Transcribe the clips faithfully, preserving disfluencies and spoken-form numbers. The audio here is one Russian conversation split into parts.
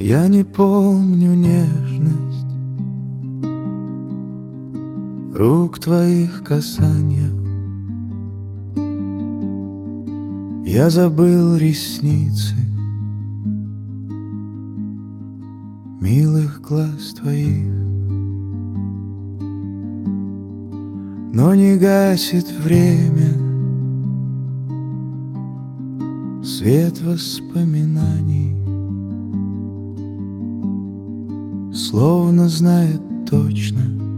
Я не помню нежность рук твоих касания. Я забыл ресницы милых глаз твоих. Но не гасит время свет воспоминаний, словно знает точно,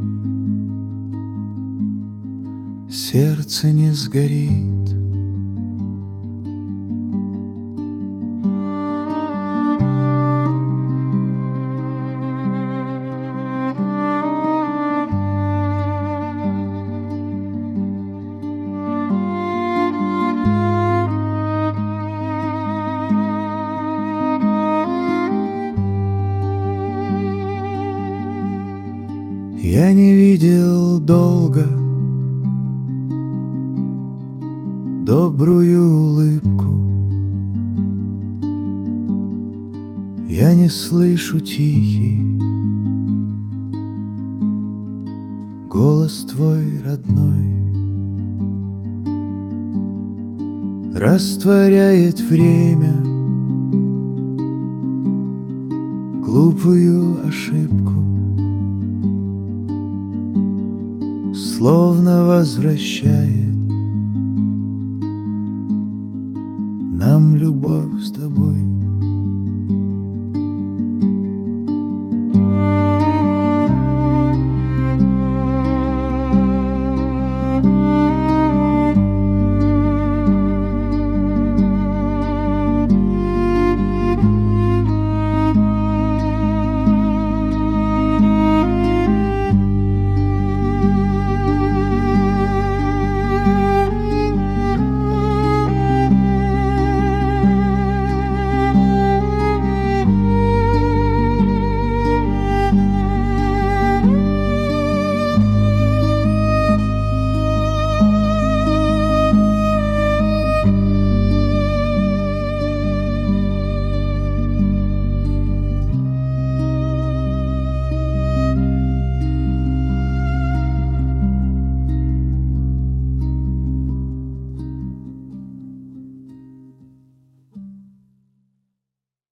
сердце не сгорит. Я не видел долго добрую улыбку. Я не слышу тихий голос твой родной. Растворяет время глупую ошибку, словно возвращает нам любовь с тобой.